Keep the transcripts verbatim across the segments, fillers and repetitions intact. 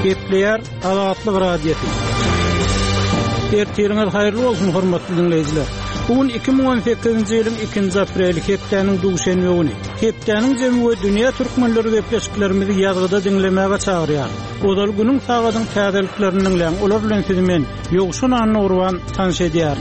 Gepleyer Azatlyk Radiosu. Ertirňiz haýyrly bolsun hormatly dinleýijiler. Bugün iki bin on sekizinji ýylyň ikinji apreli hepdeniň dugşenbi güni. Hepdeniň jemy we dünýä türkmenleri gepleşiklerimizi ýazgyda dinlemäge çagyrýar. Odal günüň sagadyň täzeliklerini bilen olar bilen sizimen ýogşun anny urwan tanış edýär.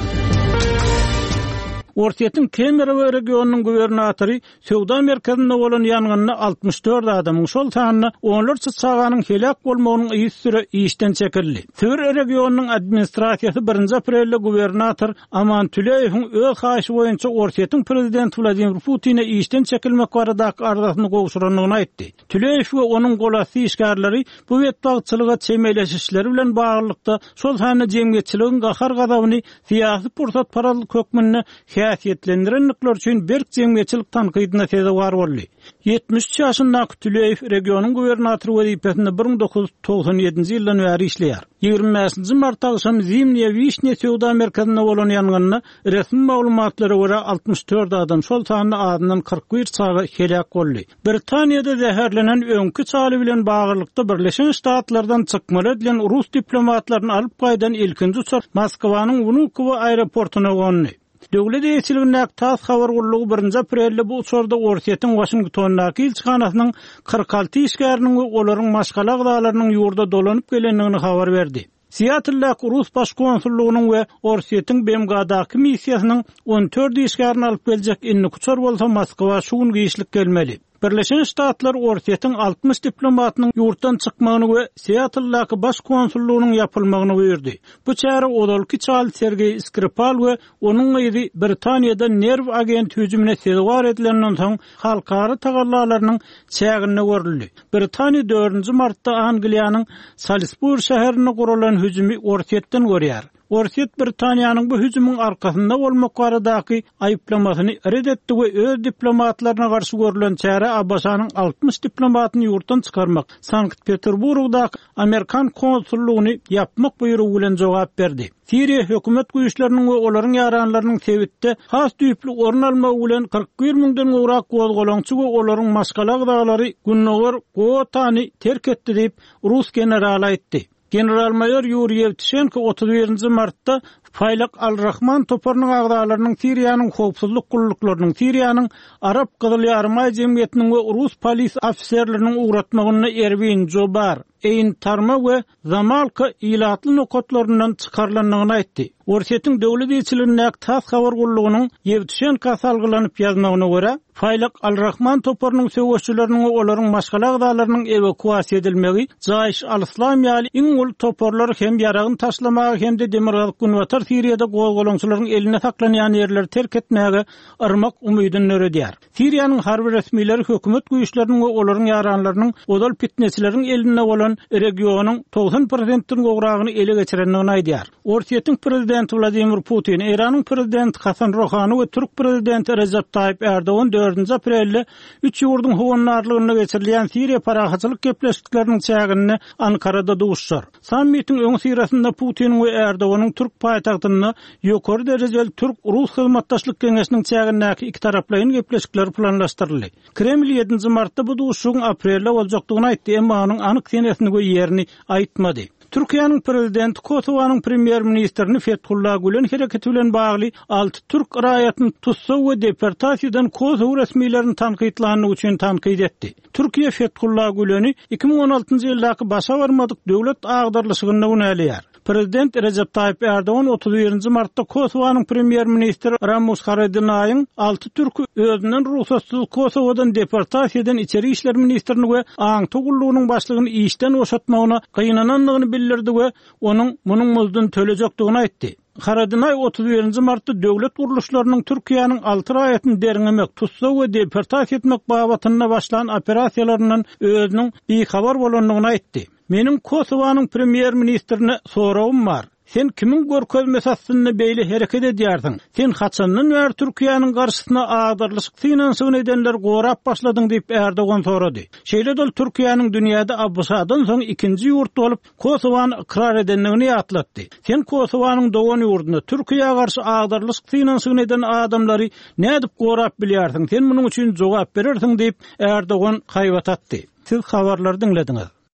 Ortiýetiň Kemera regionunyň gubernatory Sowda merkezinde bolan ýangynda altmış dört adamyň şol sanyny onlarça çaganyň helak bolmagynyň ýüzsüre işden çekildi. Sowda regionunyň administrasiýasy birinji aprelde gubernator Aman Tüleýewiň öz haýyşy boýunça Ortiýetiň prezidenti Vladimir Putin'e işden çekilmek baradaky arzusyny gowşuranlygyny aýtdy. Tüleýew we onuň golasy işgärleri bu wetbagçylyga çemeleşişleri bilen baglykda şol sanyny jemgyýetçiligiň gahar gazabyny syýasy pursat paralyk hökmüne häsiýetlendirenlikler üçin berk jemgyýetçilik tankydyna sebäp boldy. yetmiş üç ýaşyndaky Tüleýew regionuň gubernatory wezipesinde bir bin dokuz yüz togsan ýedinji ýyldan bäri işleýär. ýygrimi beşinji mart agşam Zimniýe Wişne Sowda merkezinde bolan ýangynda resmi maglumatlara görä altmış dört adam şol sanyny adyndan kırk bir çaga helak boldy. Britaniýada zäherlenen öňkü çaly bilen baglykda Birleşen Ştatlardan çykmaly edilen rus diplomatlaryny alyp gaýdan ilkinji uçak Moskwanyň Vnukovo aeroportuna gondy. Döwlet ýetirligine tas habar gurulugy birinji aprelde bu uçurda Ortiýetiň Washingtondaky ilçikanasynyň kırk alty işgäriniň we olaryň maşgala gydalarynyň ýurda dolanyp gelenligini habar berdi. Seattle-däki Rus baş konsullugynyň we Ortiýetiň B M G-daky missiýasynyň on dört işgärini alyp geljek inni uçur bolsa Moskwa şuň giýişlik gelmeli. Birleşen Ştatlar Ortiýetiň altmış diplomatynyň ýurtdan çykmagyny we Seattle-däki baş konsullugynyň ýapylmagyny buyurdy. Bu çäre odalky çal Sergey Skripal we onuň ýeri Britaniýada nerv agent hüjümine sebäp edilenden soň halkara tagallalarynyň çägine görüldi. Britaniýa dördünji martda Angliýanyň Salisbury şäherine guralan hüjümi Ortiýetden görýär. Ortiýet Britaniýanyň bu hüjümüň arkasynda bolmak baradaky aýyplamasyny redetdi we öz diplomatlaryna garşy görülen çäre Abbasanyň altmış diplomatyny ýurtdan çykarmak, Sankt-Peterburgdaky Amerikan konsullugyny ýapmak buýrugy bilen jogap berdi. Siriýa hökümet güýçleriniň we olaryň ýaranlarynyň Tewitde has düýpli orun almagy bilen kırk bir müňden gowrak gozgolaňçy we olaryň maşgala gydalary Günnogar Gotany terk etdi diýip Rus generaly aýtdy. General-mayor Yuri Yevtushenko otuz birinji martda Faylak Al-Rahman toparnyň agdalarynyň Siriýanyň howpsuzlyk gulluklarının Siriýanyň Arap Gyzyl ýarma jemgyýetiniň we Rus polis ofitserleriniň uğratmagyna Erwin Jobar, Ein Tarma we Zamalka ilatly nokatlaryndan çykarlanmagyny aýtdy. Ortiýetiň döwlet ýetirligine tas habar gurulugynyň Yevtushenko salgylanyp ýazmagyna görä, Faylak Al-Rahman toparnyň söwüşçileriniň we olaryň maşgala gydalarynyň evakuasiýa edilmegi Jaýş al-Islam ýaly iň ulu toparlar hem ýaragyny taşlamagy hem de demirgalyk günwatar Siriýada gowgolaňçylaryň eline saklanýan ýerleri terk etmäge yrmak umydyny öredýär. Siriýanyň harby resmiýetleri hökümet güýçleriniň we olaryň ýaranlarynyň odal pitneçileriň eline bolan regionyň togsan prosentini gowragyny ele geçirenligini aýdýar. Ortiýetiň prezidenti Vladimir Putin, Iranyň prezidenti Hasan Rohany we Türk prezidenti Recep Tayyip Erdoğan dördünji aprelde üç ýurdun howannarlygyna geçirilen Siriýa parahaçylyk gepleşikleriniň çägini Ankarada duşýar. Sammitiň öň sirasynda Putin we Erdoğanyň Türk paýtagtyny ýokary derejeli Türk-Rus hyzmatdaşlyk keňeşiniň çägindäki iki taraplaryň gepleşikleri planlaşdyryldy. Kreml ýedinji martda bu duşugyň aprelde boljakdygyny aýtdy, emma onuň anyk senesini we ýerini aýtmady. Türkiýanyň prezidenti Kosowanyň premier ministrini Fethullah Gülen hereketi bilen bagly altı Türk raýatyny tutsa we deportasiýadan Kosow resmiýetlerini tanqidlanyny üçin tanqid etdi. Türkiýe Fethullah Gülen'i iki bin on altynjy ýyldaky başa barmadyk döwlet agdarlyşygyna ünelýär. Prezident Recep Tayyip Erdoğan otuz birinji martda Kosowanyň premier ministri Ramus Haradinaýyň altı Türk özünden ruhsatsyz Kosowadan deportasiýadan içeri işler ministrini we aň tugullugynyň başlygyny işden boşatmagyna gynananlygyny bildirdi we onuň munyň muzdan tölejakdygyny aýtdy. Haradinay otuz birinji martda döwlet guruluşlarynyň Türkiýanyň altı raýatyny deriňemek, tutsa we deportasiýa etmek babatyna başlan operasiýalaryndan özüniň bihabar bolanlygyny aýtdy. Menim Kosowanyň premier ministrine soragym bar. Sen kimin görköz mesasyny beýle hereket edýärsiň? Sen haçandan bäri Türkiýanyň garşysyna agdarlyşyk finansiýan edenler gorap başladyň diýip Erdoğan sorady. Şeýle-de Türkiýanyň dünýäde Abbasadan soň ikinji ýurt bolup Kosowany ikrar edenligini ýatlatdy. Sen Kosowanyň dogan ýurduna Türkiýe garşy agdarlyşyk finansiýan eden adamlary nädip gorap bilýärsiň? Sen munyň üçin jogap berersiň diýip Erdoğan haýbat atdy. Siz habarlary dinlediňiz.